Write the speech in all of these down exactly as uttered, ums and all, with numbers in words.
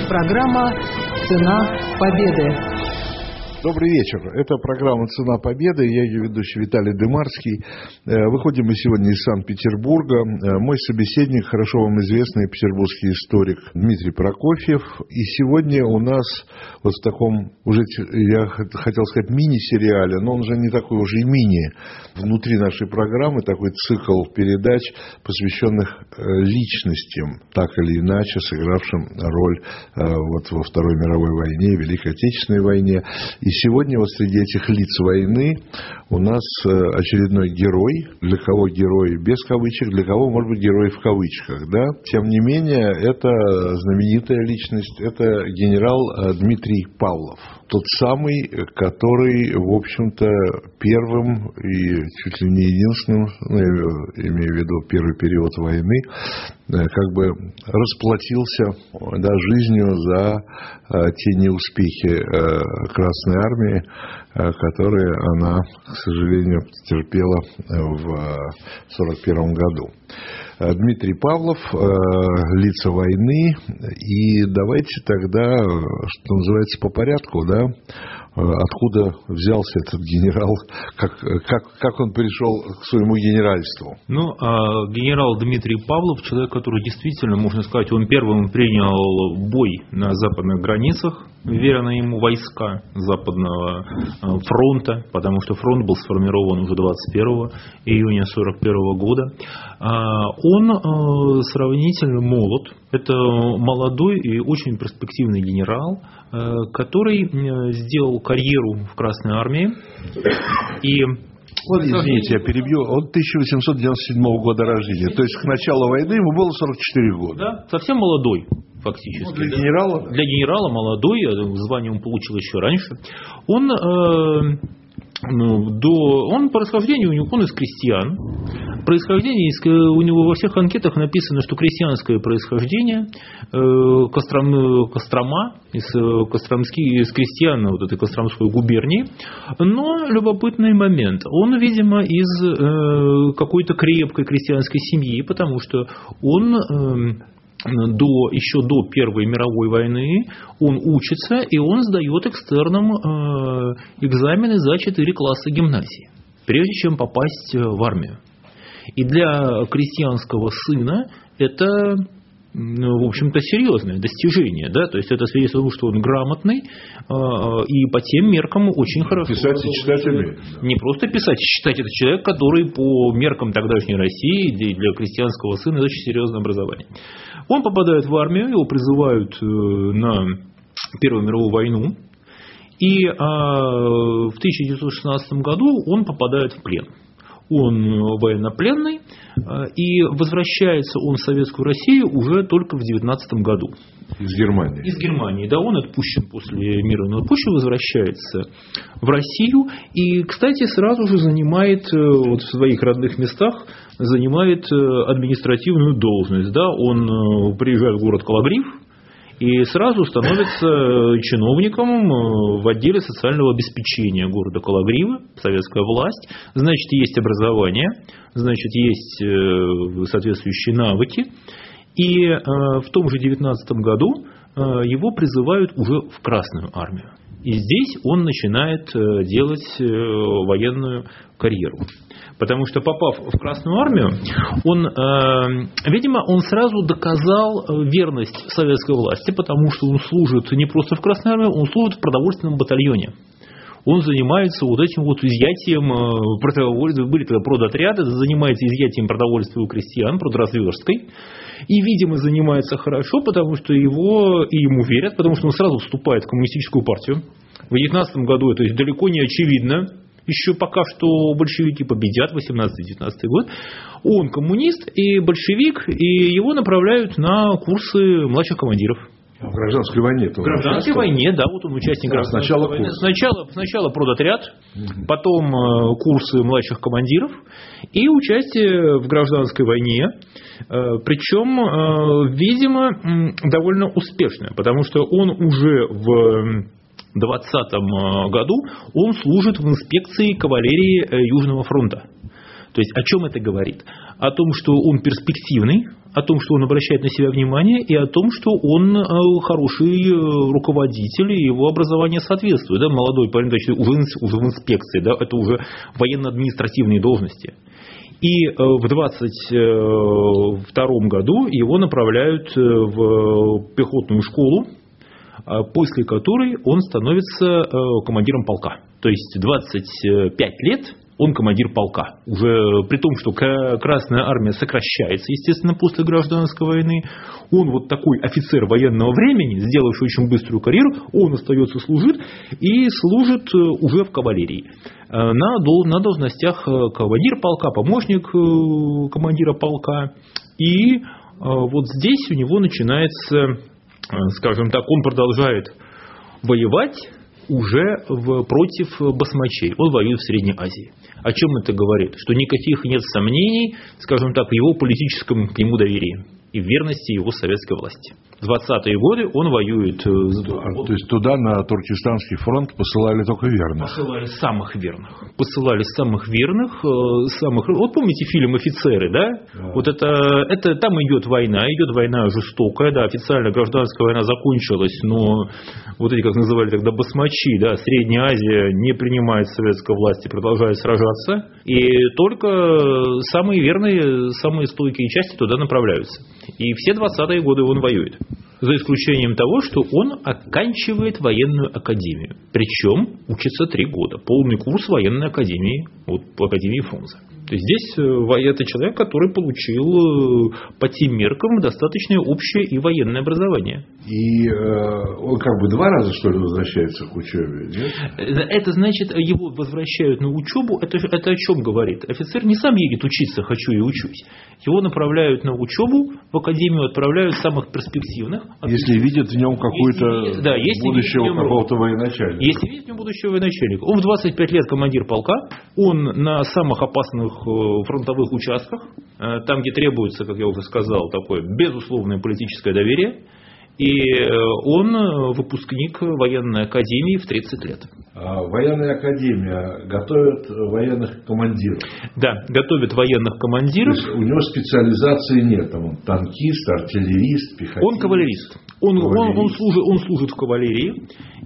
Программа «Цена победы». Добрый вечер. Это программа «Цена победы». Я ее ведущий Виталий Дымарский. Выходим мы сегодня из Санкт-Петербурга. Мой собеседник, хорошо вам известный петербургский историк Дмитрий Прокофьев. И сегодня у нас вот в таком, уже я хотел сказать, мини-сериале, но он же не такой уже и мини. Внутри нашей программы такой цикл передач, посвященных личностям, так или иначе сыгравшим роль вот во Второй мировой войне, Великой Отечественной войне. И сегодня вот среди этих лиц войны у нас очередной герой. Для кого герой без кавычек, для кого, может быть, герой в кавычках. Да? Тем не менее, это знаменитая личность, это генерал Дмитрий Павлов. Тот самый, который, в общем-то, первым и чуть ли не единственным, ну, я имею в виду первый период войны, как бы расплатился, да, жизнью за те неуспехи Красной Армии, которые она, к сожалению, терпела в сорок первом году. Дмитрий Павлов, лица войны, и давайте тогда, что называется, по порядку, да, откуда взялся этот генерал, как, как, как он пришел к своему генеральству? Ну, генерал Дмитрий Павлов, человек, который действительно, можно сказать, он первым принял бой на западных границах, веренные ему войска Западного фронта, потому что фронт был сформирован уже двадцать первого июня сорок первого года. Он сравнительно молод. Это молодой и очень перспективный генерал, который сделал карьеру в Красной армии. И вот, извините, я перебью. Он тысяча восемьсот девяносто седьмого года рождения. То есть к началу войны ему было сорок четыре года. Да, совсем молодой. Фактически. Ну, для генерала? Для генерала молодой, звание он получил еще раньше. Он, э, ну, до, он по происхождению, он из крестьян. Происхождение, у него во всех анкетах написано, что крестьянское происхождение, э, Костром, Кострома, из, Костромский, из крестьян вот этой Костромской губернии. Но любопытный момент. Он, видимо, из э, какой-то крепкой крестьянской семьи, потому что он... Э, До, еще до Первой мировой войны он учится, и он сдает экстерном э, экзамены за четыре класса гимназии, прежде чем попасть в армию. И для крестьянского сына это, в общем-то, серьезное достижение. Да? То есть это свидетельствует о том, что он грамотный э, и по тем меркам очень хорошо. Писать и читать умеет. Не просто писать и читать. Это человек, который по меркам тогдашней России для крестьянского сына это очень серьезное образование. Он попадает в армию, его призывают на Первую мировую войну, и в тысяча девятьсот шестнадцатом году он попадает в плен. Он военнопленный, и возвращается он в Советскую Россию уже только в девятнадцатом году. Из Германии. Из Германии, да, он отпущен после мирного отпущен, возвращается в Россию и, кстати, сразу же занимает вот в своих родных местах занимает административную должность, да, он приезжает в город Кологрив и сразу становится чиновником в отделе социального обеспечения города Кологрива, советская власть. Значит, есть образование, значит, есть соответствующие навыки. И в том же девятнадцатом году его призывают уже в Красную армию. И здесь он начинает делать военную карьеру. Потому что, попав в Красную армию, он, э, видимо, он сразу доказал верность советской власти, потому что он служит не просто в Красной армии, он служит в продовольственном батальоне. Он занимается вот этим вот изъятием продовольствия, были тогда продотряды, занимается изъятием продовольствия у крестьян, продразверсткой. И, видимо, занимается хорошо, потому что его, и ему верят, потому что он сразу вступает в коммунистическую партию. В девятнадцатом году это далеко не очевидно. Еще пока что большевики победят, восемнадцатый-девятнадцатый год. Он коммунист и большевик, и его направляют на курсы младших командиров. В гражданской войне. В гражданской войне, да, вот он участник да, гражданской сначала войны. Курс. Сначала, сначала продотряд, угу. Потом э, курсы младших командиров и участие в гражданской войне. Э, причем, э, видимо, э, довольно успешное, потому что он уже в двадцатом году он служит в инспекции кавалерии Южного фронта. То есть о чем это говорит? О том, что он перспективный, о том, что он обращает на себя внимание, и о том, что он хороший руководитель, и его образование соответствует. Да? Молодой парень, значит, уже, уже в инспекции, да? Это уже военно-административные должности. И в двадцать втором году его направляют в пехотную школу, после которой он становится командиром полка. То есть двадцать пять лет он командир полка. Уже при том, что Красная Армия сокращается, естественно, после гражданской войны, он вот такой офицер военного времени, сделавший очень быструю карьеру, он остается служить и служит уже в кавалерии. На, на должностях командир полка, помощник командира полка. И вот здесь у него начинается, скажем так, он продолжает воевать уже в, против басмачей. Он воюет в Средней Азии. О чем это говорит? Что никаких нет сомнений, скажем так, в его политическом к нему доверии и в верности его советской власти. В двадцатые годы он воюет. То есть туда на Туркестанский фронт посылали только верных? Посылали самых верных. Посылали самых верных. Самых... Вот помните фильм «Офицеры», да? Да. Вот это, это там идет война, идет война жестокая, да, официально гражданская война закончилась, но вот эти, как называли тогда, басмачи, да, Средняя Азия не принимает советской власти, продолжает сражаться, и только самые верные, самые стойкие части туда направляются. И все двадцатые годы он воюет. За исключением того, что он оканчивает военную академию. Причем учится три года. Полный курс военной академии, вот, по Академии Фрунзе. То есть здесь это человек, который получил по тем меркам достаточно общее и военное образование. И э, он как бы два раза, что ли, возвращается к учебе, нет? Это значит, его возвращают на учебу. Это, это о чем говорит? Офицер не сам едет учиться, хочу и учусь. Его направляют на учебу, в академию отправляют самых перспективных. Если видят в нем какую-то да, будущего какого-то военачальника. Если видят в нем будущего военачальника. Он в двадцать пять лет командир полка, он на самых опасных фронтовых участках, там, где требуется, как я уже сказал, такое безусловное политическое доверие. И он выпускник военной академии в тридцать лет. А военная академия готовит военных командиров? Да, готовит военных командиров. То есть у него специализации нет. Там он танкист, артиллерист, пехотинец. Он кавалерист. Он, он, он, служит, он служит в кавалерии.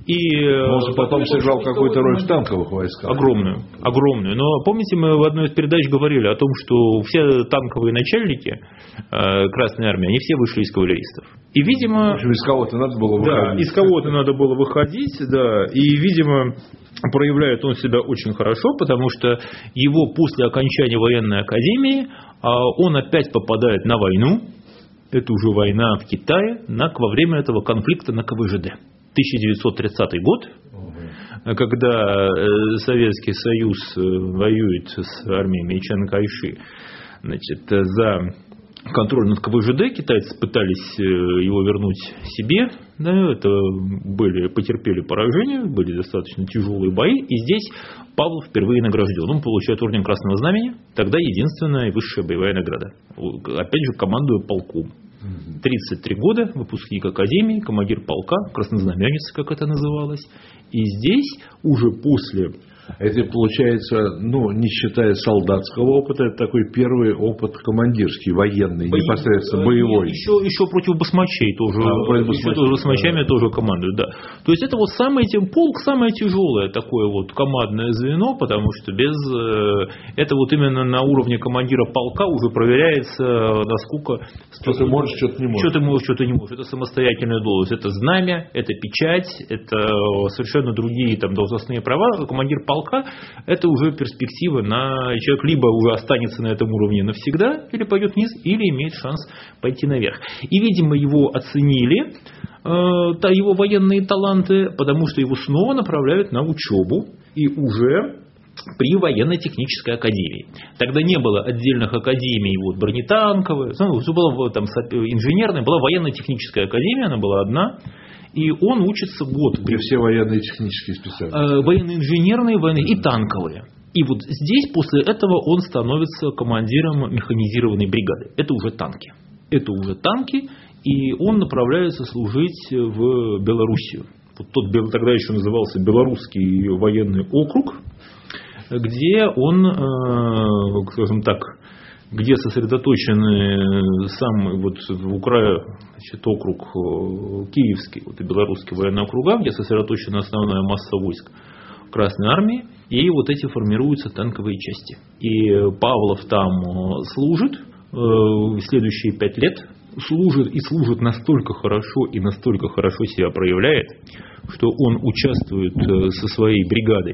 И он же потом сыграл какую-то роль в танковых войсках. Огромную, огромную. Но помните, мы в одной из передач говорили о том, что все танковые начальники Красной Армии, они все вышли из кавалеристов. И, видимо... В общем, из кого-то надо было выходить. Да, из кого-то надо было выходить, да. И, видимо, проявляет он себя очень хорошо, потому что его после окончания военной академии он опять попадает на войну. Это уже война в Китае на, во время этого конфликта на ка вэ жэ дэ. тысяча девятьсот тридцатый год, угу. Когда Советский Союз воюет с армиями Чан Кайши, значит, за контроль над ка вэ жэ дэ, китайцы пытались его вернуть себе, да, это были, потерпели поражение, были достаточно тяжелые бои, и здесь Павлов впервые награжден. Он получает орден Красного Знамени, тогда единственная и высшая боевая награда. Опять же, командуя полком. тридцать три года, выпускник академии, командир полка, краснознаменец, как это называлось. И здесь уже после... Это получается, ну, не считая солдатского опыта, это такой первый опыт командирский, военный, Бои... непосредственно боевой. Еще, еще против басмачей тоже. А, против еще тоже басмачами да. тоже командуют, да. То есть это вот самое, полк самое тяжелое такое вот командное звено, потому что без это вот именно на уровне командира полка уже проверяется, насколько что ты можешь, что ты не можешь. Что ты можешь, что ты не можешь. Это самостоятельная должность, это знамя, это печать, это совершенно другие там должностные права. Командир полка это уже перспектива на человек либо уже останется на этом уровне навсегда, или пойдет вниз, или имеет шанс пойти наверх. И, видимо, его оценили, э, его военные таланты, потому что его снова направляют на учебу, и уже при военно-технической академии. Тогда не было отдельных академий, вот, бронетанковой, ну, была там инженерная, была военно-техническая академия, она была одна. И он учится год. Где все военные технические специальности. Военно-инженерные, военные и танковые. И вот здесь после этого он становится командиром механизированной бригады. Это уже танки. Это уже танки. И он направляется служить в Белоруссию. Вот тот тогда еще назывался Белорусский военный округ, где он, скажем так, где сосредоточены самый вот в Укра... значит, округ Киевский, вот и белорусские военные округа, где сосредоточена основная масса войск Красной Армии, и вот эти формируются танковые части. И Павлов там служит в следующие пять лет, служит и служит настолько хорошо и настолько хорошо себя проявляет, что он участвует со своей бригадой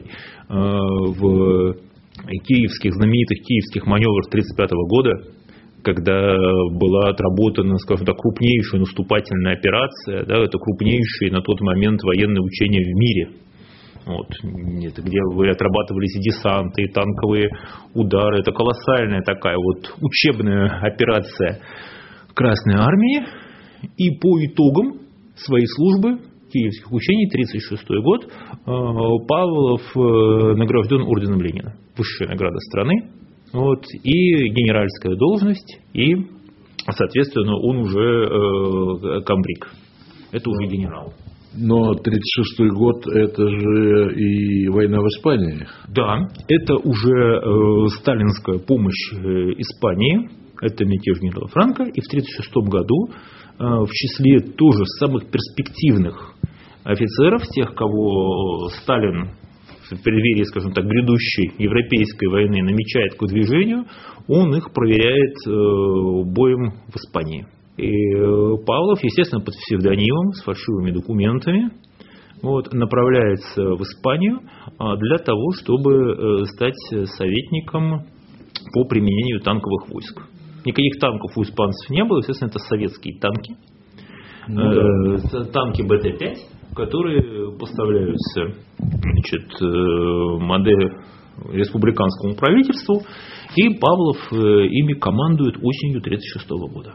в киевских, знаменитых киевских маневрах тысяча девятьсот тридцать пятого года, когда была отработана, скажем так, крупнейшая наступательная операция, да, это крупнейшие на тот момент военные учения в мире. Вот, это где вы отрабатывались и десанты, и танковые удары. Это колоссальная такая вот учебная операция Красной Армии. И по итогам своей службы киевских учений, тридцать шестой год, Павлов награжден орденом Ленина. Высшая награда страны. Вот, и генеральская должность, и, соответственно, он уже комбриг. Это уже генерал. Но тридцать шестой год, это же и война в Испании. Да, это уже э, сталинская помощь э, Испании, это мятеж генерала Франко, и в тридцать шестом году э, в числе тоже самых перспективных офицеров, тех, кого Сталин в преддверии, скажем так, грядущей европейской войны намечает к выдвижению, он их проверяет э, боем в Испании. И Павлов, естественно, под псевдонимом, с фальшивыми документами, вот, направляется в Испанию для того, чтобы стать советником по применению танковых войск. Никаких танков у испанцев не было, естественно, это советские танки. Ну, да. Танки бэ тэ пять, которые поставляются, значит, модель республиканскому правительству, и Павлов ими командует осенью тридцать шестого года.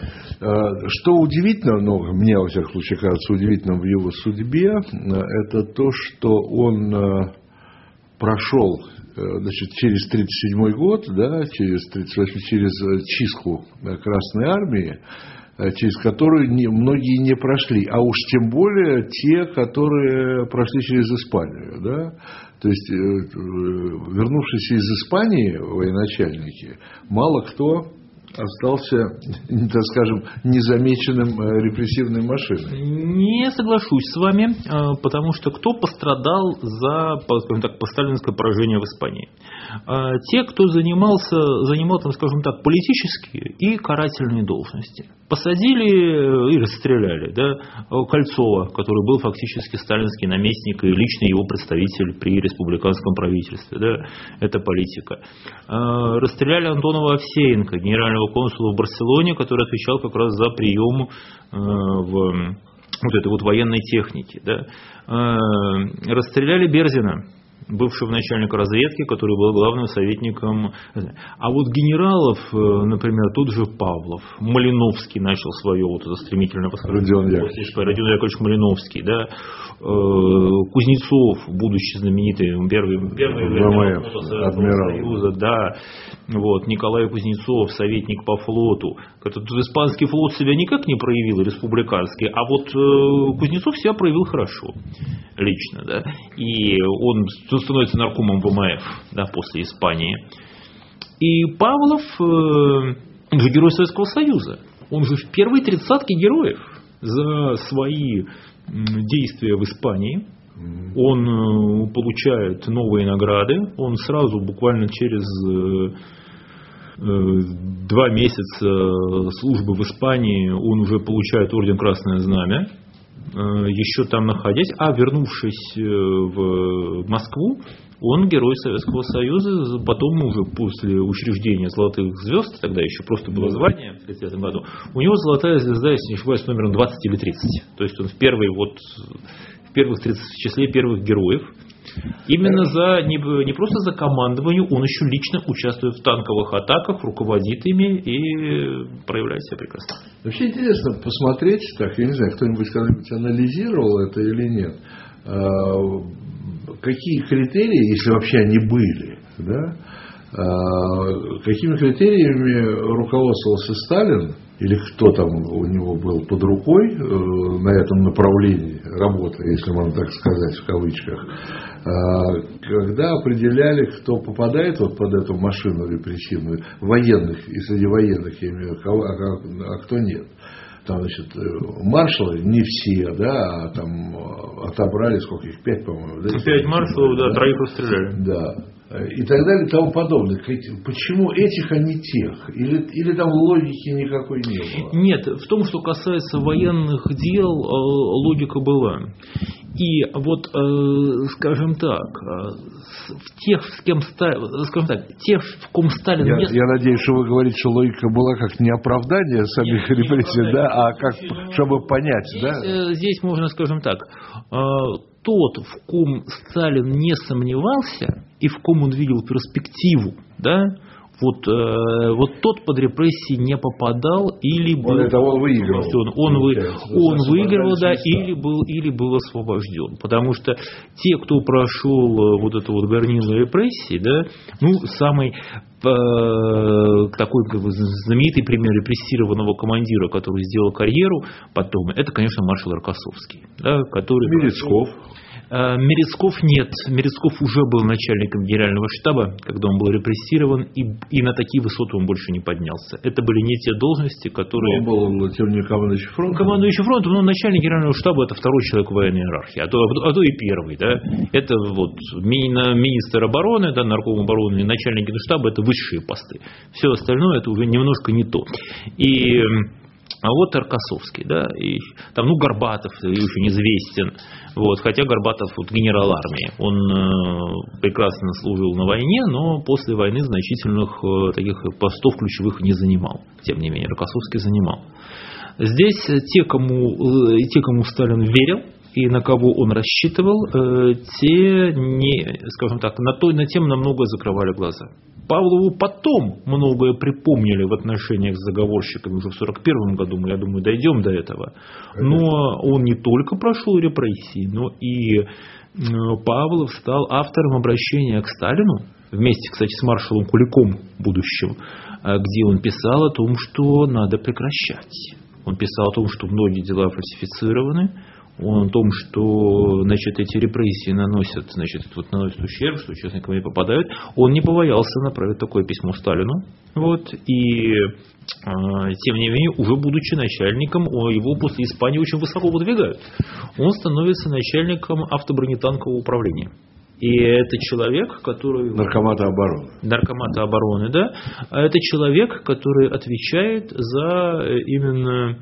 Что удивительно, ну, мне, во всяком случае, кажется удивительным в его судьбе, это то, что он прошел, значит, через тридцать седьмой год, да, через тридцать восьмой, через чистку Красной Армии, через которую не, многие не прошли, а уж тем более те, которые прошли через Испанию, да. То есть, вернувшиеся из Испании военачальники, мало кто остался, так скажем, незамеченным репрессивной машиной. Не соглашусь с вами, потому что кто пострадал за, скажем так, посталинское поражение в Испании? Те, кто занимался, занимал, там, скажем так, политические и карательные должности. Посадили и расстреляли, да, Кольцова, который был фактически сталинский наместник и личный его представитель при республиканском правительстве. Да, это политика. Расстреляли Антонова Овсеенко, генерального консула в Барселоне, который отвечал как раз за прием в вот этой вот военной техники. Да. Расстреляли Берзина, бывшего начальника разведки, который был главным советником. А вот генералов, например, тот же Павлов, Малиновский начал свое вот это стремительное восхождение. Родион Яковлевич Малиновский, да, Кузнецов, будущий знаменитый первый, первый адмирал Союза, да, вот, Николай Кузнецов, советник по флоту. Тут испанский флот себя никак не проявил, республиканский, а вот Кузнецов себя проявил хорошо, лично, да, и он становится наркомом вэ эм эф, да, после Испании. И Павлов, он же герой Советского Союза, он же в первой тридцатке героев за свои действия в Испании. Он получает новые награды, он сразу, буквально через два месяца службы в Испании, он уже получает орден Красное Знамя, еще там находясь, а вернувшись в Москву, он герой Советского Союза, потом уже после учреждения Золотых Звезд, тогда еще просто было звание в тридцать девятом году, у него Золотая Звезда, если не ошибаюсь, номером двадцать или тридцать. То есть он в первый вот в первых тридцать, в числе первых героев. Именно за, не, не просто за командование, он еще лично участвует в танковых атаках, руководит ими и проявляет себя прекрасно. Вообще интересно посмотреть, так, я не знаю, кто-нибудь когда-нибудь анализировал это или нет, какие критерии, если вообще они были, да, какими критериями руководствовался Сталин, или кто там у него был под рукой на этом направлении работы, если можно так сказать, в кавычках, когда определяли, кто попадает вот под эту машину репрессивную, военных, и среди военных, я имею в виду, а, а кто нет. Там, значит, маршалы, не все, да, а там отобрали, сколько их, пять, по-моему. Да, пять маршалов, да, да, троих расстреляли. Да. И так далее, и тому подобное. Почему этих, а не тех? Или, или там логики никакой не было? Нет, в том, что касается военных дел, логика была. И вот, скажем так, в тех, с кем Сталин, скажем так, тех, в ком Сталин... Я, мест... я надеюсь, что вы говорите, что логика была как не оправдание самих Нет, репрессий, не да, а как, чтобы понять, здесь, да? Здесь можно, скажем так, тот, в ком Сталин не сомневался и в ком он видел перспективу, да, вот, э, вот тот под репрессии не попадал или был... Он, это он выигрывал. Он, он, вы, он выигрывал, да, или был, или был освобожден. Потому что те, кто прошел вот это вот горнило репрессий, да, ну, самый... такой как бы, знаменитый пример репрессированного командира, который сделал карьеру потом, это, конечно, маршал Рокоссовский, да, который... Мерецков. Мерецков нет. Мерецков уже был начальником генерального штаба, когда он был репрессирован, и, и на такие высоты он больше не поднялся. Это были не те должности, которые... Ну, он был, тем не командующий фронтом. Командующий фронтом, но начальник генерального штаба — это второй человек в военной иерархии, а то, а то и первый. Да? Это вот ми, министр обороны, да, нарком обороны и начальник генштаба — это высшие посты. Все остальное — это уже немножко не то. И... А вот Рокоссовский, да, и там, ну, Горбатов очень известен, вот, хотя Горбатов вот, генерал армии, он э, прекрасно служил на войне, но после войны значительных э, таких постов ключевых не занимал, тем не менее, Рокоссовский занимал. Здесь те, кому, э, те, кому Сталин верил, и на кого он рассчитывал, э, те, не, скажем так, на, то, на тем намного закрывали глаза. Павлову потом многое припомнили в отношениях с заговорщиками уже в сорок первом году, мы, я думаю, дойдем до этого. Но он не только прошел репрессии, но и Павлов стал автором обращения к Сталину, вместе, кстати, с маршалом Куликом будущим, где он писал о том, что надо прекращать. Он писал о том, что многие дела фальсифицированы. Он о том, что, значит, эти репрессии наносят, значит, вот, наносят ущерб, что участникам не попадают. Он не побоялся направить такое письмо Сталину. Вот, и, э, тем не менее, уже будучи начальником, его после Испании очень высоко выдвигают. Он становится начальником автобронетанкового управления. И это человек, который... Наркомата обороны. Наркомата обороны, да. А это человек, который отвечает за именно...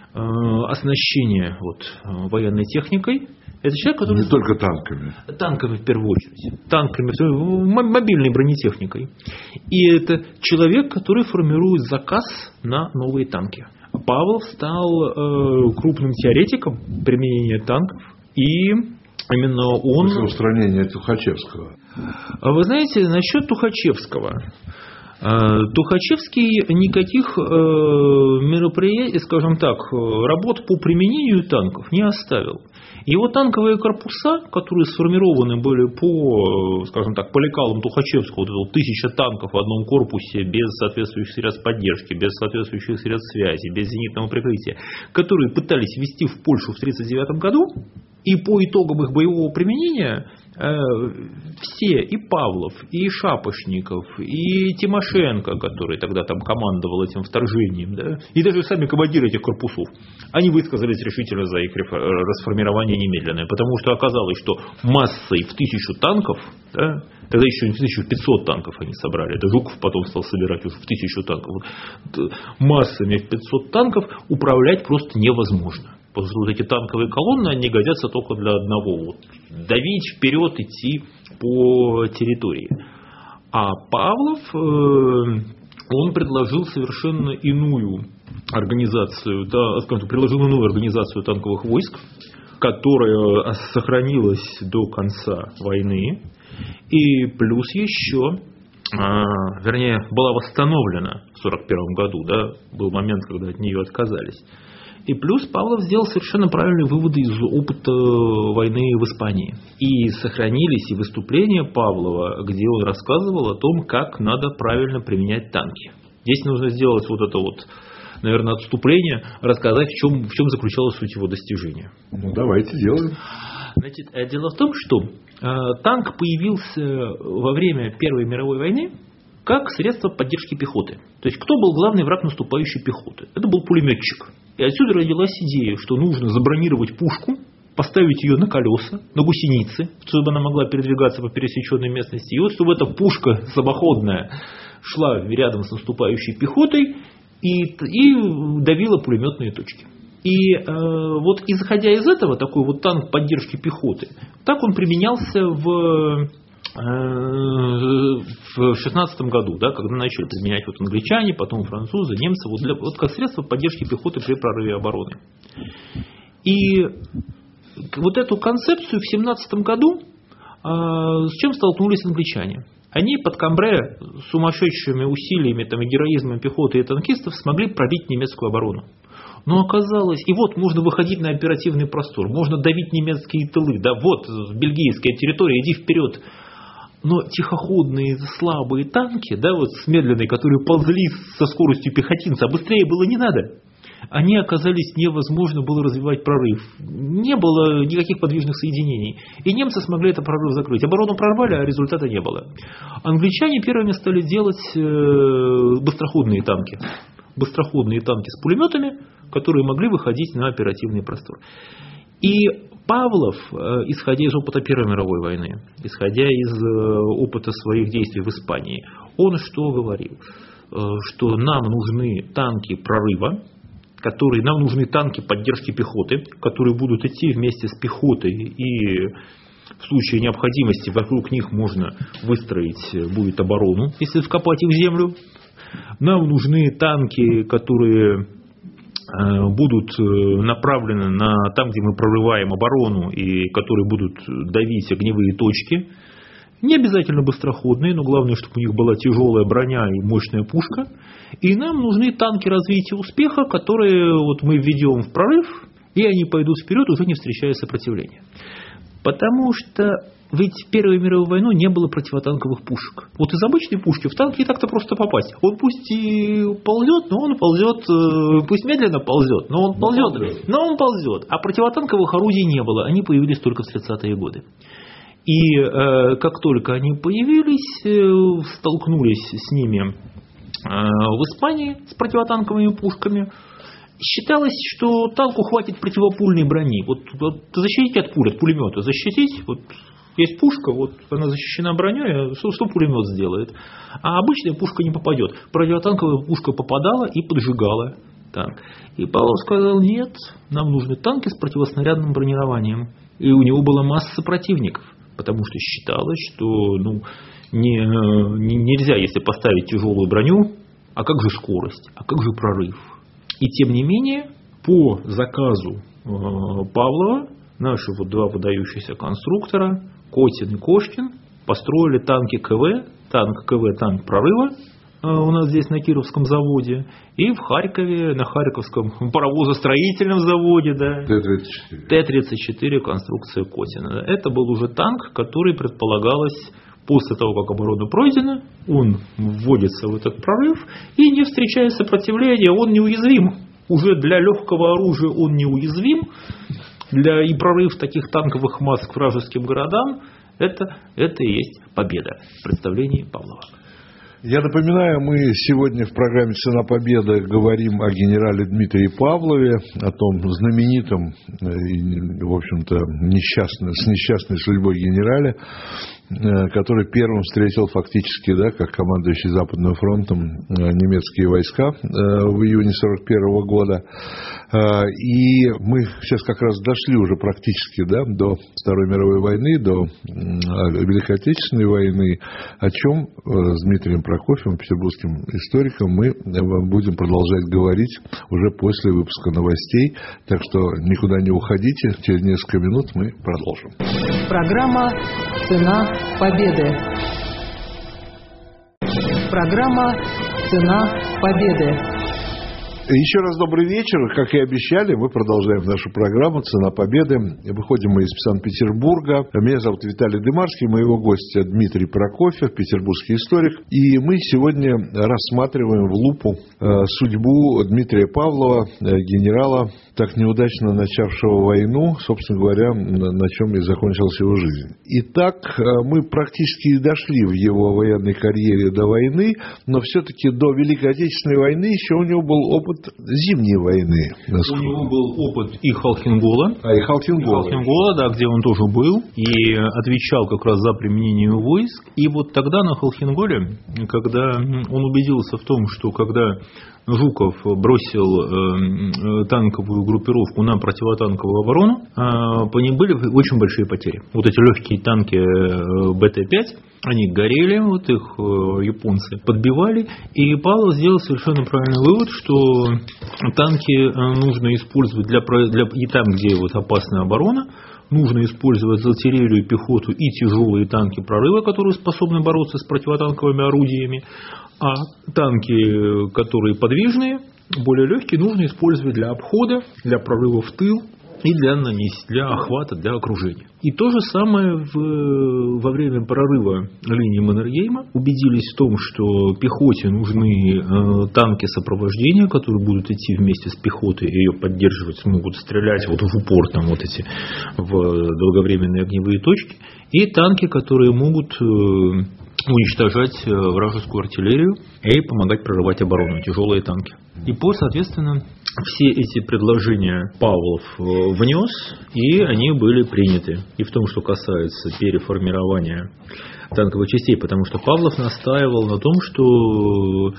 оснащение вот, военной техникой. Это человек, который... Не только танками. Танками в первую очередь. Танками, мобильной бронетехникой. И это человек, который формирует заказ на новые танки. Павлов стал э, крупным теоретиком применения танков. И именно он... После устранения Тухачевского. Вы знаете, насчет Тухачевского... Тухачевский никаких э, мероприятий, скажем так, работ по применению танков не оставил. Его танковые корпуса, которые сформированы были по, скажем так, по лекалам Тухачевского, вот тысяча танков в одном корпусе без соответствующих средств поддержки, без соответствующих средств связи, без зенитного прикрытия, которые пытались ввести в Польшу в тысяча девятьсот тридцать девятом году, и по итогам их боевого применения все, и Павлов, и Шапошников, и Тимошенко, который тогда там командовал этим вторжением, да, и даже сами командиры этих корпусов, они высказались решительно за их расформирование немедленное, потому что оказалось, что массой в тысячу танков, да, тогда еще не в тысячу пятьсот танков они собрали, это Жуков потом стал собирать уже в тысячу танков, массами в пятьсот танков управлять просто невозможно. Потому что вот эти танковые колонны, они годятся только для одного. Вот, давить вперед, идти по территории. А Павлов, э, он предложил совершенно иную организацию, да, скажем, предложил иную организацию танковых войск, которая сохранилась до конца войны. И плюс еще, а, вернее, была восстановлена в сорок первом году, да, был момент, когда от нее отказались. И плюс Павлов сделал совершенно правильные выводы из опыта войны в Испании. И сохранились и выступления Павлова, где он рассказывал о том, как надо правильно применять танки. Здесь нужно сделать вот это вот, наверное, отступление, рассказать, в чем, в чем заключалась суть его достижения. Ну, давайте делаем. Значит, дело в том, что э, танк появился во время Первой мировой войны как средство поддержки пехоты. То есть, кто был главный враг наступающей пехоты? Это был пулеметчик. И отсюда родилась идея, что нужно забронировать пушку, поставить ее на колеса, на гусеницы, чтобы она могла передвигаться по пересеченной местности. И вот, чтобы эта пушка самоходная шла рядом с наступающей пехотой и, и давила пулеметные точки. И э, вот исходя из этого, такой вот танк поддержки пехоты, так он применялся в, э, в шестнадцатом году, да, когда начали применять вот англичане, потом французы, немцы, вот, для, вот как средство поддержки пехоты при прорыве обороны. И вот эту концепцию в семнадцатом году э, с чем столкнулись англичане? Они под Камбре сумасшедшими усилиями там, и героизмом пехоты и танкистов смогли пробить немецкую оборону. Но оказалось, и вот можно выходить на оперативный простор, можно давить немецкие тылы, да вот бельгийская территория, иди вперед. Но тихоходные слабые танки, да, вот с медленной, которые ползли со скоростью пехотинца, а быстрее было не надо, они оказались невозможно было развивать прорыв. Не было никаких подвижных соединений. И немцы смогли этот прорыв закрыть. Оборону прорвали, а результата не было. Англичане первыми стали делать быстроходные танки. Быстроходные танки с пулеметами, которые могли выходить на оперативный простор. И Павлов, исходя из опыта Первой мировой войны, исходя из опыта своих действий в Испании, он что говорил? Что нам нужны танки прорыва, которые, нам нужны танки поддержки пехоты, которые будут идти вместе с пехотой, и в случае необходимости вокруг них можно выстроить будет оборону, если вкопать их в землю. Нам нужны танки, которые будут направлены на там, где мы прорываем оборону, и которые будут давить огневые точки. Не обязательно быстроходные, но главное, чтобы у них была тяжелая броня и мощная пушка. И нам нужны танки развития успеха, которые вот мы введем в прорыв, и они пойдут вперед, уже не встречая сопротивления. Потому что ведь в Первую мировую войну не было противотанковых пушек. Вот из обычной пушки в танк не так-то просто попасть. Он пусть и ползет, но он ползет, пусть медленно ползет, но он ползет, но он ползет. А противотанковых орудий не было, они появились только в тридцатые годы. И э, как только они появились, э, столкнулись с ними э, в Испании с противотанковыми пушками, считалось, что танку хватит противопульной брони. Вот, вот защитить от пуль, от пулемета, защитить, вот есть пушка, вот она защищена броней, что, что пулемет сделает? А обычная пушка не попадет. Противотанковая пушка попадала и поджигала танк. И Павлов сказал, нет, нам нужны танки с противоснарядным бронированием. И у него была масса противников. Потому что считалось, что ну, не, не, нельзя, если поставить тяжелую броню, а как же скорость, а как же прорыв. И тем не менее, по заказу э, Павлова, наши вот два выдающихся конструктора, Котин и Кошкин, построили танки КВ, танк КВ, танк прорыва, э, у нас здесь на Кировском заводе, и в Харькове, на Харьковском паровозостроительном заводе, да, Т тридцать четыре конструкция Котина. Это был уже танк, который предполагалось, после того, как оборона пройдена, он вводится в этот прорыв, и не встречая сопротивления, он неуязвим. Уже для легкого оружия он неуязвим, для и прорыв таких танковых масс к вражеским городам, это, это и есть победа в представлении Павлова. Я напоминаю, мы сегодня в программе «Цена победы» говорим о генерале Дмитрии Павлове, о том знаменитом и, в общем-то, несчастной, с несчастной судьбой генерале, который первым встретил фактически, да, как командующий Западным фронтом, немецкие войска в июне сорок первого года. И мы сейчас как раз дошли уже практически, да, до Второй мировой войны, до Великой Отечественной войны, о чем с Дмитрием Прокофьевым, петербургским историком, мы будем продолжать говорить уже после выпуска новостей. Так что никуда не уходите, через несколько минут мы продолжим. Программа «Цена победы». Программа «Цена победы». Еще раз добрый вечер. Как и обещали, мы продолжаем нашу программу «Цена победы». Выходим мы из Санкт-Петербурга. Меня зовут Виталий Дымарский, моего гостя Дмитрий Прокофьев, петербургский историк. И мы сегодня рассматриваем в лупу судьбу Дмитрия Павлова, генерала, так неудачно начавшего войну, собственно говоря, на чем и закончилась его жизнь. Итак, мы практически дошли в его военной карьере до войны, но все-таки до Великой Отечественной войны еще у него был опыт зимней войны. У него был опыт и Халхингола. А, и Халхингола. И Халхингола, да, где он тоже был и отвечал как раз за применение войск. И вот тогда на Халхинголе, когда он убедился в том, что когда Жуков бросил э, танковую группировку на противотанковую оборону, э, по ним были очень большие потери. Вот эти легкие танки э, бэ тэ пять, они горели, вот их э, японцы подбивали, и Павлов сделал совершенно правильный вывод, что танки э, нужно использовать для, для, и там, где вот опасная оборона, нужно использовать артиллерию, пехоту и тяжелые танки прорыва, которые способны бороться с противотанковыми орудиями. А танки, которые подвижные, более легкие, нужно использовать для обхода, для прорыва в тыл и для нанесения, для охвата, для окружения. И то же самое в, во время прорыва линии Маннергейма убедились в том, что пехоте нужны э, танки сопровождения, которые будут идти вместе с пехотой и ее поддерживать, смогут стрелять вот в упор, там вот эти в долговременные огневые точки, и танки, которые могут э, уничтожать вражескую артиллерию и помогать прорывать оборону, тяжелые танки. И, по, соответственно, все эти предложения Павлов внес, и они были приняты. И в том, что касается переформирования танковых частей, потому что Павлов настаивал на том, что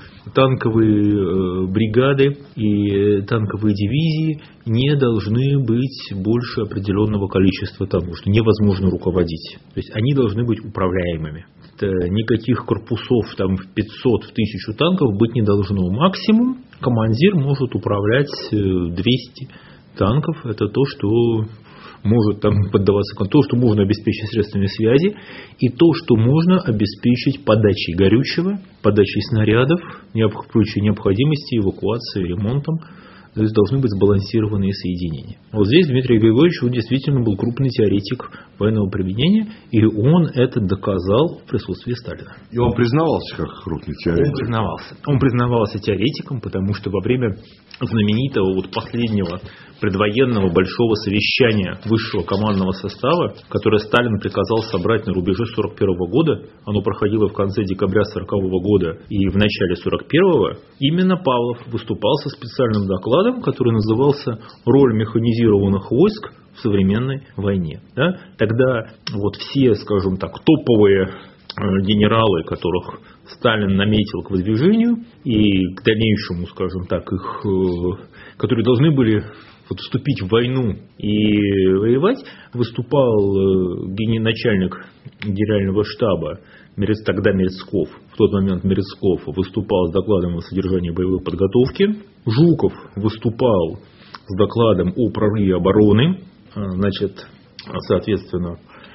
танковые бригады и танковые дивизии не должны быть больше определенного количества танков, что невозможно руководить. То есть они должны быть управляемыми. Никаких корпусов там, в пятьсот, в тысячу танков быть не должно. Максимум командир может управлять двести танков. Это то, что может там поддаваться, то, что можно обеспечить средствами связи, и то, что можно обеспечить подачей горючего, подачей снарядов, в случае необходимости, эвакуацией, ремонтом. То есть должны быть сбалансированные соединения. Вот здесь Дмитрий Григорьевич, он действительно был крупный теоретик военного применения, и он это доказал в присутствии Сталина. И он признавался как крупный теоретик? Он признавался. Он признавался теоретиком, потому что во время знаменитого вот последнего предвоенного большого совещания высшего командного состава, которое Сталин приказал собрать на рубеже сорок первого года, оно проходило в конце декабря сорокового года и в начале сорок первого, именно Павлов выступал со специальным докладом, который назывался «Роль механизированных войск в современной войне». Да? Тогда вот все, скажем так, топовые генералы, которых Сталин наметил к выдвижению и к дальнейшему, скажем так, их, которые должны были вот вступить в войну и воевать, выступал начальник генерального штаба, тогда Мерецков, в тот момент Мерецков выступал с докладом о содержании боевой подготовки, Жуков выступал с докладом о прорыве обороны, значит, соответственно,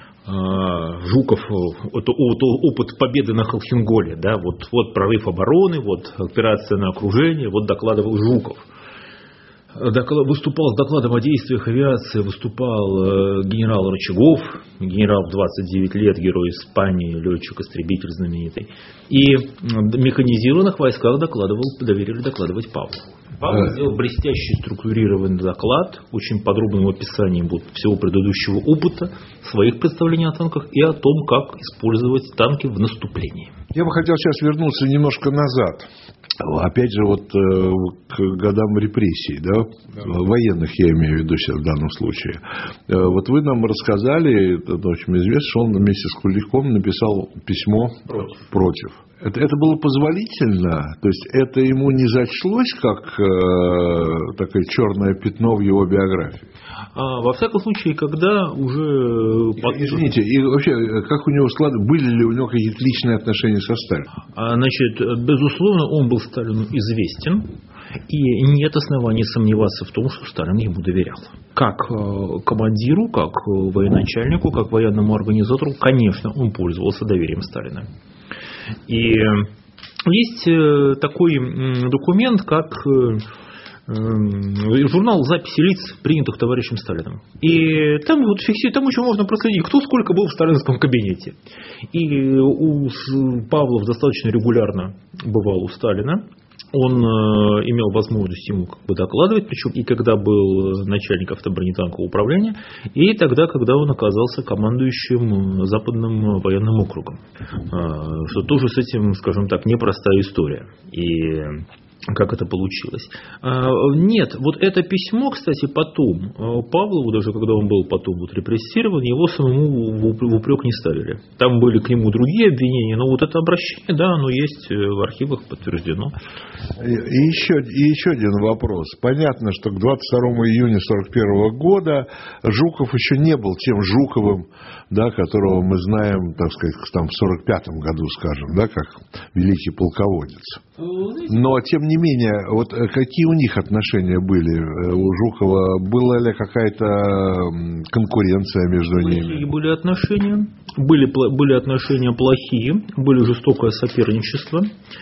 Жуков, это опыт победы на Халхинголе, да, вот, вот прорыв обороны, вот операция на окружение, вот докладывал Жуков. Выступал с докладом о действиях авиации, выступал генерал Рычагов, генерал в двадцать девять лет, герой Испании, летчик-истребитель знаменитый. И в механизированных войсках докладывал, доверили докладывать Павлу. Павел сделал блестящий структурированный доклад, очень подробным описанием вот всего предыдущего опыта, своих представлений о танках и о том, как использовать танки в наступлении. Я бы хотел сейчас вернуться немножко назад. Опять же, вот э, к годам репрессий, да? Да. Военных, я имею в виду сейчас в данном случае. Э, вот вы нам рассказали, это очень известно, что он вместе с Куликом написал письмо против. против. Это, это было позволительно? То есть это ему не зачлось как э, такое черное пятно в его биографии? А, во всяком случае, когда уже... Извините, и вообще, как у него складывались, были ли у него какие-то личные отношения со Сталином? А, значит, безусловно, он был Сталину известен, и нет оснований сомневаться в том, что Сталин ему доверял. Как командиру, как военачальнику, как военному организатору, конечно, он пользовался доверием Сталина. И есть такой документ, как журнал записи лиц, принятых товарищем Сталиным. И там вот фиксируют, там еще можно проследить, кто сколько был в сталинском кабинете. И у Павлов достаточно регулярно бывал у Сталина. Он имел возможность ему как бы докладывать, причем и когда был начальник автобронетанкового управления, и тогда, когда он оказался командующим Западным военным округом. Что тоже с этим, скажем так, непростая история. И как это получилось. Нет, вот это письмо, кстати, потом Павлову, даже когда он был потом вот репрессирован, его самому в упрек не ставили. Там были к нему другие обвинения, но вот это обращение, да, оно есть в архивах, подтверждено. И еще, и еще один вопрос. Понятно, что к двадцать второму июня сорок первого года Жуков еще не был тем Жуковым, да, которого мы знаем, так сказать, там, в сорок пятом году, скажем, да, как великий полководец. Но, тем не менее, вот какие у них отношения были у Жукова? Была ли какая-то конкуренция между Плохие ними? Были отношения, были, были отношения плохие, были жестокое соперничество.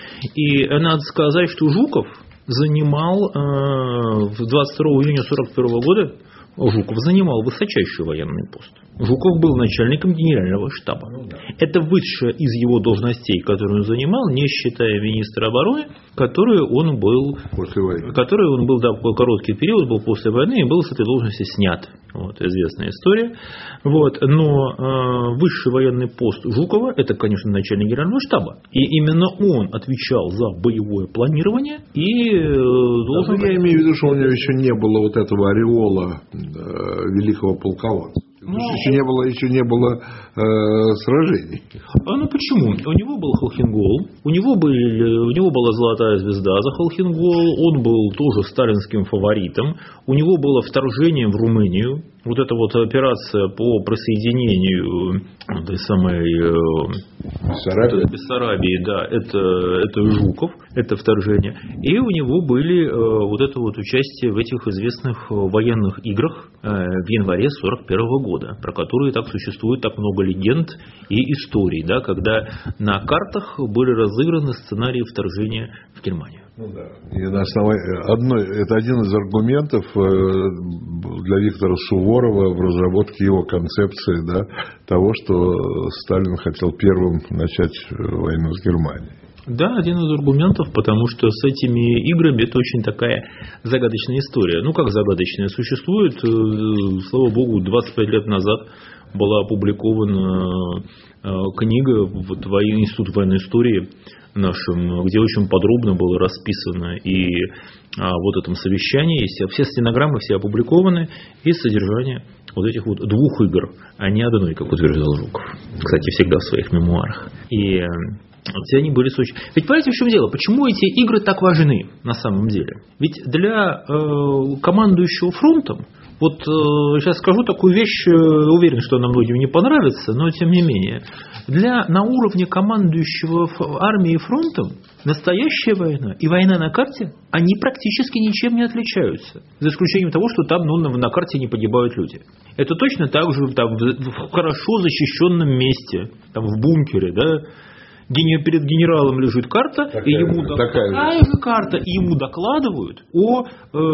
И надо сказать, что Жуков занимал э, в двадцать второго июня сорок первого года Жуков занимал высочайший военный пост. Жуков был начальником генерального штаба. Это высшая из его должностей, которую он занимал, не считая министра обороны, который он был, После войны. который он был, да, короткий период, был после войны и был с этой должности снят. Вот, известная история. Вот, но э, высший военный пост Жукова, это, конечно, начальник генерального штаба. И именно он отвечал за боевое планирование и э, должен... Да, я имею в виду, что у него еще не было вот этого ореола э, великого полководца. Ну, еще не было, еще не было э, сражений. А ну почему? У него был Холхенгол, у него, были, у него была золотая звезда за Холхенгол, он был тоже сталинским фаворитом, у него было вторжение в Румынию. Вот эта вот операция по присоединению этой самой Бессарабии, Бессарабии, да, это, это Жуков, это вторжение. И у него были вот это вот участие в этих известных военных играх в январе сорок первого года, про которые так существует так много легенд и историй, да, когда на картах были разыграны сценарии вторжения в Германию. Ну, да. И на основании одной, это один из аргументов для Виктора Суворова в разработке его концепции, да, того, что Сталин хотел первым начать войну с Германией. Да, один из аргументов, потому что с этими играми это очень такая загадочная история. Ну, как загадочная? Существует, слава богу, двадцать пять лет назад была опубликована книга вот, Институт военной истории нашим, где очень подробно было расписано и а, вот этом совещании, все стенограммы все опубликованы, и содержание вот этих вот двух игр, а не одной, как утверждал Жуков. Кстати, всегда в своих мемуарах. И все они были очень... Ведь понимаете, в чем дело? Почему эти игры так важны на самом деле? Ведь для э, командующего фронтом, вот э, сейчас скажу такую вещь, э, уверен, что она многим не понравится, но тем не менее, для, на уровне командующего армией фронтом настоящая война и война на карте, они практически ничем не отличаются. За исключением того, что там ну, на карте не погибают люди. Это точно так же там, в хорошо защищенном месте, там, в бункере, да, перед генералом лежит карта, такая, и ему же, такая, такая же карта, и ему докладывают о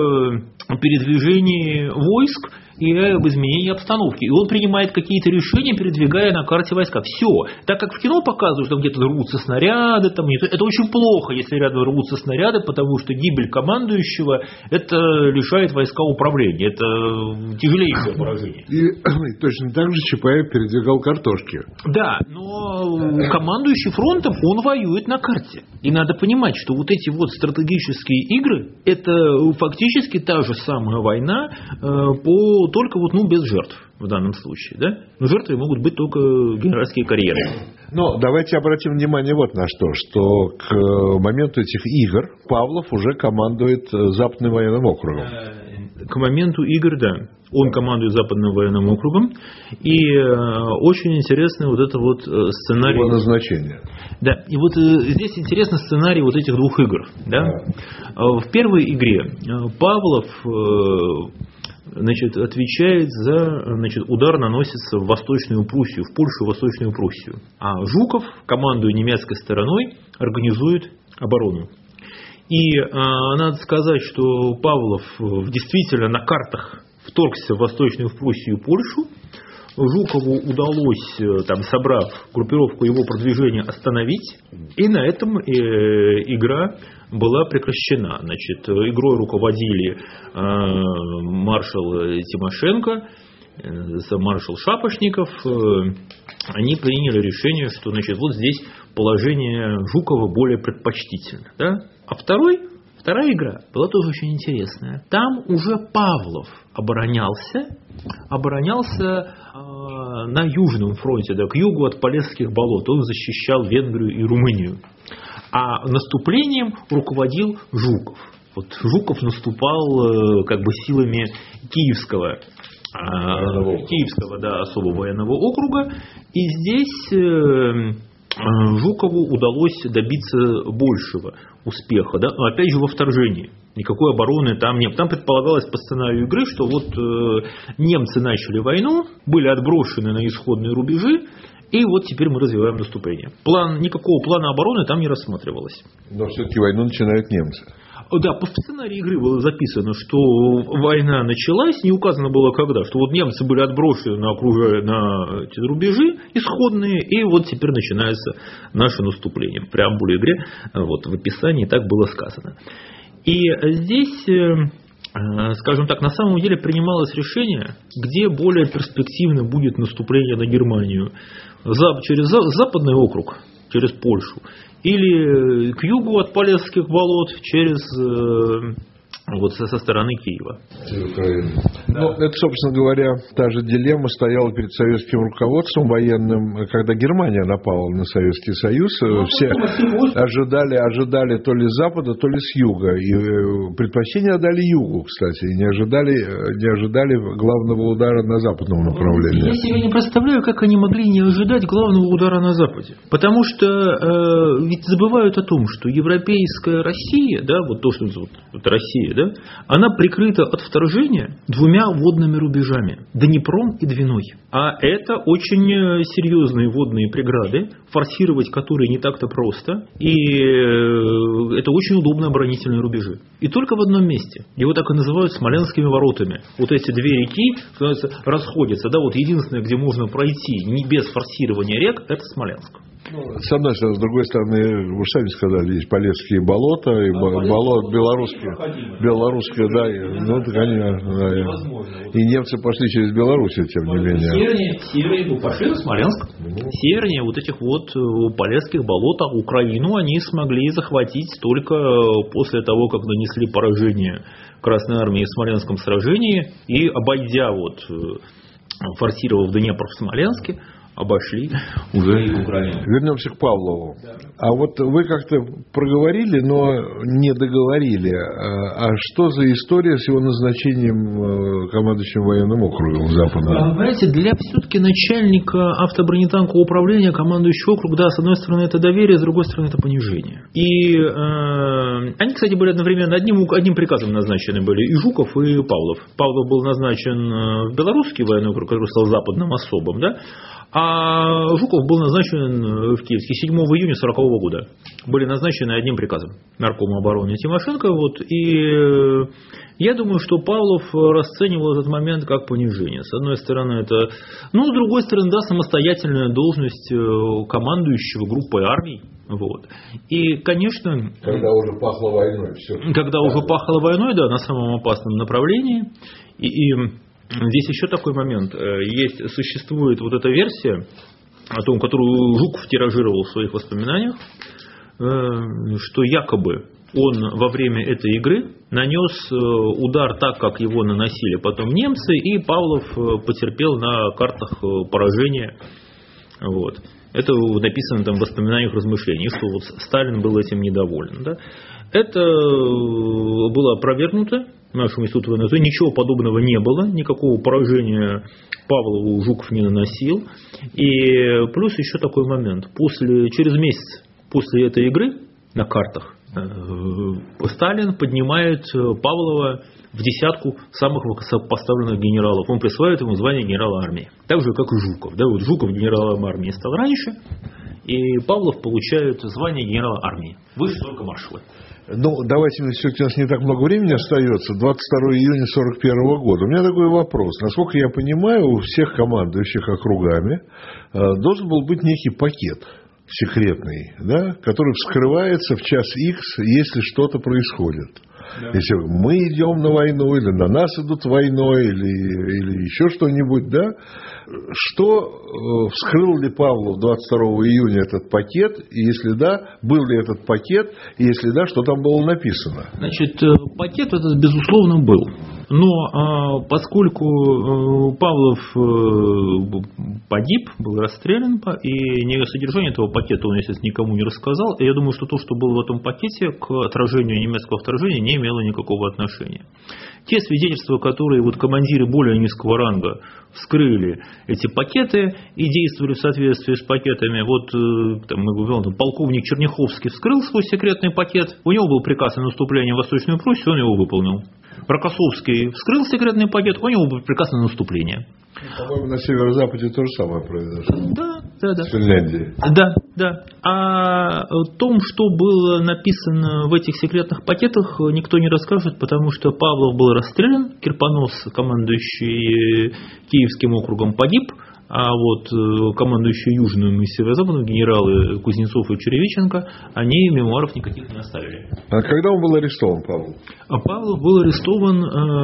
э, передвижении войск и об изменении обстановки. И он принимает какие-то решения, передвигая на карте войска. Все. Так как в кино показывают, что где-то рвутся снаряды, там, это очень плохо, если рядом рвутся снаряды, потому что гибель командующего это лишает войска управления. Это тяжелейшее поражение. И точно так же Чапаев передвигал картошки. Да, но командующий фронтом, он воюет на карте. И надо понимать, что вот эти вот стратегические игры, это фактически та же самая война по только вот, ну, без жертв в данном случае, да? Но жертвы могут быть только генеральские карьеры. Но давайте обратим внимание вот на что, что к моменту этих игр Павлов уже командует Западным военным округом. К моменту игр, да. Он командует Западным военным округом. И очень интересный вот это вот сценарий. Его назначение. Да, и вот здесь интересный сценарий вот этих двух игр. Да? Да. В первой игре Павлов... Значит, отвечает за, значит, удар наносится в Восточную Пруссию, в Польшу, в Восточную Пруссию. А Жуков, командуя немецкой стороной, организует оборону. И э, надо сказать, что Павлов действительно на картах вторгся в Восточную Пруссию и Польшу. Жукову удалось, там, собрав группировку его продвижения, остановить, и на этом э, игра была прекращена. Значит, игрой руководили э, маршал Тимошенко, э, маршал Шапошников. Э, они приняли решение, что, значит, вот здесь положение Жукова более предпочтительно. Да? А второй, вторая игра была тоже очень интересная. Там уже Павлов оборонялся, оборонялся э, на Южном фронте, да, к югу от Полесских болот. Он защищал Венгрию и Румынию. А наступлением руководил Жуков. Вот Жуков наступал э, как бы силами Киевского, э, Киевского да, особого военного округа. И здесь э, Жукову удалось добиться большего успеха, да? Но опять же во вторжении. Никакой обороны там нет. Там предполагалось по сценарию игры, что вот э, немцы начали войну, были отброшены на исходные рубежи, и вот теперь мы развиваем наступление. План, никакого плана обороны там не рассматривалось. Но все-таки войну начинают немцы. Да, по сценарию игры было записано, что война началась, не указано было когда, что вот немцы были отброшены на, окружа... на эти рубежи исходные, и вот теперь начинается наше наступление. В преамбуле игры, вот, в описании так было сказано. И здесь, скажем так, на самом деле принималось решение, где более перспективно будет наступление на Германию. Через западный округ, через Польшу, или к югу от Полесских болот, через вот со стороны Киева. Да. Ну, это, собственно говоря, та же дилемма стояла перед советским руководством военным, когда Германия напала на Советский Союз. Ну, все ожидали, ожидали то ли с запада, то ли с юга. И предпочтение отдали югу, кстати. И не ожидали, не ожидали главного удара на западном направлении. Я себе не представляю, как они могли не ожидать главного удара на западе. Потому что э, ведь забывают о том, что европейская Россия, да, вот то, что вот, вот Россия, да, она прикрыта от вторжения двумя водными рубежами – Днепром и Двиной. А это очень серьезные водные преграды, форсировать которые не так-то просто, и это очень удобные оборонительные рубежи. И только в одном месте, его так и называют Смоленскими воротами. Вот эти две реки расходятся, да, вот единственное, где можно пройти не без форсирования рек, это Смоленск. Ну, с одной стороны, с другой стороны, вы сами сказали, есть Полесские болота, и а, болото белорусские, белорусские, да, и, ну, так они, да, и немцы пошли через Белоруссию, тем не менее. Севернее, севернее пошли на Смоленск, севернее вот этих вот Полесских болот, а Украину они смогли захватить только после того, как нанесли поражение Красной Армии в Смоленском сражении и, обойдя вот, форсировав Днепр в Смоленске, обошли уже и Украину. Вернемся к Павлову. Да. А вот вы как-то проговорили, но не договорили. А что за история с его назначением командующим военным округом Западного? Знаете, для все-таки начальника автобронетанкового управления командующий округ, да, с одной стороны это доверие, с другой стороны это понижение. И э, они, кстати, были одновременно одним, одним приказом назначены были и Жуков, и Павлов. Павлов был назначен в Белорусский военный округ, который стал западным особым, да. А Жуков был назначен в Киевске седьмого июня сорокового года. Были назначены одним приказом наркома обороны Тимошенко. Вот, и я думаю, что Павлов расценивал этот момент как понижение. С одной стороны, это... Ну, с другой стороны, да, самостоятельная должность командующего группой армий. Вот. И, конечно... Когда уже пахло войной. Все. Когда да. уже пахло войной, да, на самом опасном направлении. И... и здесь еще такой момент. Есть, существует вот эта версия, о том, которую Жуков тиражировал в своих воспоминаниях, что якобы он во время этой игры нанес удар так, как его наносили потом немцы, и Павлов потерпел на картах поражение. Вот. Это написано там в воспоминаниях, размышлениях, что вот Сталин был этим недоволен. Да? Это было опровергнуто нашему институту ВНЗ. Ничего подобного не было, никакого поражения Павлову Жуков не наносил. И плюс еще такой момент. После, через месяц после этой игры на картах Сталин поднимает Павлова в десятку самых высокопоставленных генералов. Он присваивает ему звание генерала армии. Так же, как и Жуков. Да, вот Жуков генералом армии стал раньше. и Павлов получает звание генерала армии. Выше только маршала. Ну, давайте, все-таки у нас не так много времени остается. двадцать второго июня сорок первого года. У меня такой вопрос. Насколько я понимаю, у всех командующих округами должен был быть некий пакет секретный, да, который вскрывается в час Икс, если что-то происходит. Да. Если мы идем на войну, или на нас идут войной, или, или еще что-нибудь, да? Что э, вскрыл ли Павлов двадцать второго июня этот пакет, и если да, был ли этот пакет, и если да, что там было написано? Значит, пакет этот, безусловно, был. Но а, поскольку а, Павлов а, погиб, был расстрелян, и содержание этого пакета он, естественно, никому не рассказал, я думаю, что то, что было в этом пакете, к отражению немецкого вторжения не имело никакого отношения. Те свидетельства, которые вот командиры более низкого ранга вскрыли эти пакеты и действовали в соответствии с пакетами, вот там, мы говорим, там, полковник Черняховский вскрыл свой секретный пакет, у него был приказ о наступлении в Восточную Пруссию, он его выполнил. Рокоссовский вскрыл секретный пакет, у него был приказ на наступление. По-моему, на северо-западе то же самое произошло. Да, да, да. В Финляндии. Да, да. А о том, что было написано в этих секретных пакетах, никто не расскажет, потому что Павлов был расстрелян, Кирпонос, командующий Киевским округом, погиб, а вот командующие Южным и Северо-Западным, генералы Кузнецов и Черевиченко, они мемуаров никаких не оставили. А когда он был арестован, Павлов? А Павлов был арестован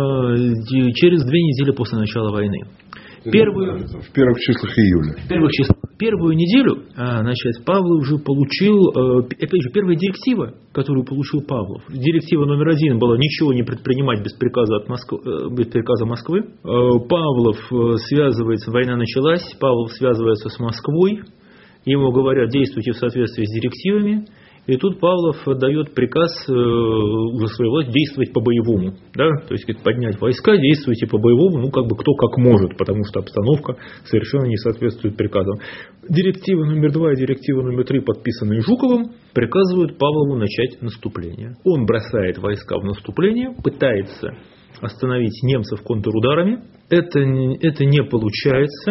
э, через две недели после начала войны. Первую, в первых числах июля. В первых числах. Первую неделю, значит, Павлов уже получил, опять же, первая директива, которую получил Павлов. Директива номер один была ничего не предпринимать без приказа, от Москвы, без приказа Москвы. Павлов связывается, война началась, Павлов связывается с Москвой, ему говорят, действуйте в соответствии с директивами. И тут Павлов дает приказ э, уже своей власти действовать по-боевому. Да? То есть поднять войска, действуйте по-боевому, ну как бы кто как может, потому что обстановка совершенно не соответствует приказам. Директива номер два и директива номер три, подписанные Жуковым, приказывают Павлову начать наступление. Он бросает войска в наступление, пытается остановить немцев контрударами. Это, это не получается.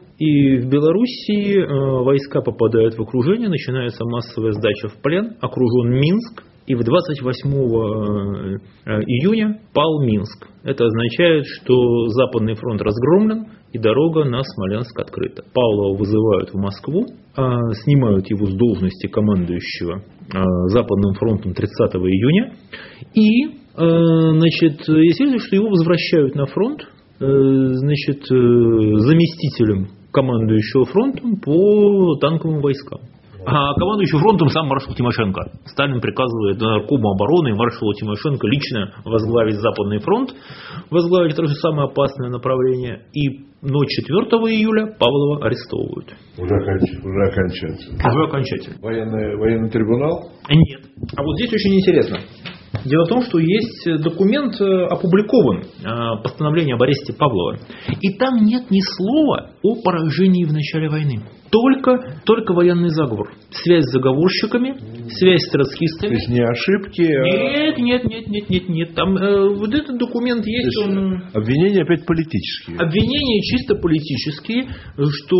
И в Белоруссии э, войска попадают в окружение, начинается массовая сдача в плен, окружен Минск, и в двадцать восьмого июня пал Минск. Это означает, что Западный фронт разгромлен, и дорога на Смоленск открыта. Павлова вызывают в Москву, э, снимают его с должности командующего э, Западным фронтом тридцатого июня, и, э, значит, естественно, что его возвращают на фронт, э, значит, э, заместителем командующего фронтом по танковым войскам. А командующий фронтом сам маршал Тимошенко. Сталин приказывает наркому обороны и маршалу Тимошенко лично возглавить Западный фронт, возглавить это же самое опасное направление. И ночь четвёртого июля Павлова арестовывают. Уже, уже окончательно. Уже окончательно. Военный, военный трибунал? Нет. А вот здесь очень интересно. Дело в том, что есть документ, опубликован, постановление об аресте Павлова. И там нет ни слова о поражении в начале войны. Только, только военный заговор. Связь с заговорщиками, связь с троцкистами. То есть не ошибки? Нет, нет, нет, нет, нет, нет. Там э, вот этот документ есть. есть он... Обвинения опять политические. Обвинения чисто политические, что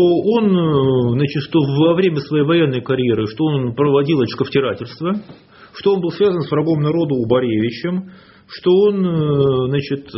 он, значит, что во время своей военной карьеры, что он проводил очковтирательство, что он был связан с врагом народа Убаревичем, что он, значит,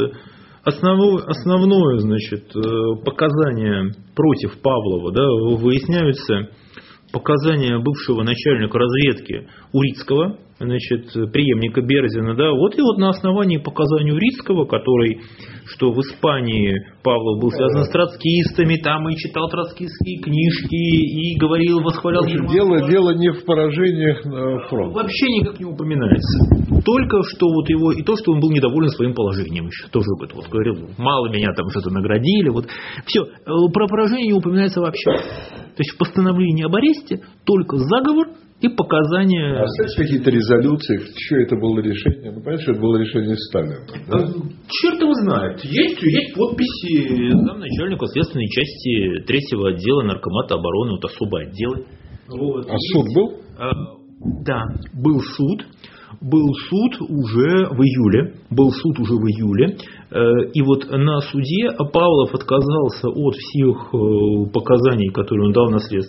основное, основное, значит, показание против Павлова, да, выясняются показания бывшего начальника разведки Урицкого, значит, преемника Берзина, да, вот и вот на основании показаний Урицкого, который, что в Испании Павлов был связан с троцкистами, там и читал троцкистские книжки, и говорил, восхвалял... Дело, дело не в поражениях фронта. Вообще никак не упоминается. Только что вот его, и то, что он был недоволен своим положением еще, тоже об этом вот говорил, мало меня там что-то наградили, вот. Все, про поражение не упоминается вообще. То есть в постановлении об аресте только заговор и показания... А знаете, какие-то резолюции, что это было решение? Ну, понятно, что это было решение Сталина. Да? Черт его знает. Есть, есть подписи замначальника следственной части третьего отдела Наркомата обороны, вот особые отделы. Вот. А есть. Суд был? А, да, был суд. Был суд уже в июле. Был суд уже в июле. И вот на суде Павлов отказался от всех показаний, которые он дал на следствие.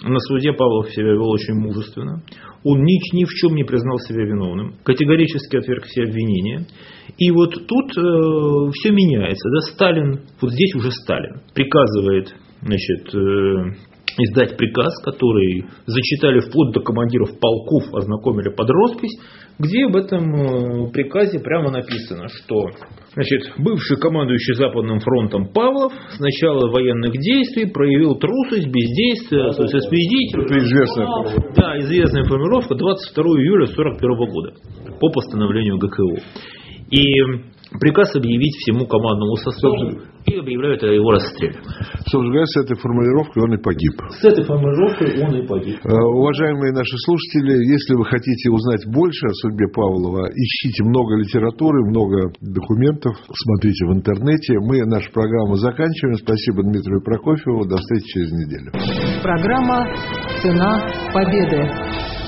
На суде Павлов себя вел очень мужественно. Он ни, ни в чем не признал себя виновным. Категорически отверг все обвинения. И вот тут э, все меняется. Да? Сталин, вот здесь уже Сталин, приказывает, значит, э, издать приказ, который зачитали вплоть до командиров полков, ознакомили под роспись, где в этом приказе прямо написано, что, значит, бывший командующий Западным фронтом Павлов с начала военных действий проявил трусость, бездействие, то есть распорядитель. Это известная. Да, известная формулировка двадцать второго июля сорок первого года по постановлению ГКО. И приказ объявить всему командному составу и объявляют о его расстреле. Собственно говоря, с этой формулировкой он и погиб. С этой формулировкой он и погиб. Уважаемые наши слушатели, если вы хотите узнать больше о судьбе Павлова, ищите много литературы, много документов, смотрите в интернете. Мы нашу программу заканчиваем. Спасибо Дмитрию Прокофьеву. До встречи через неделю. Программа «Цена победы».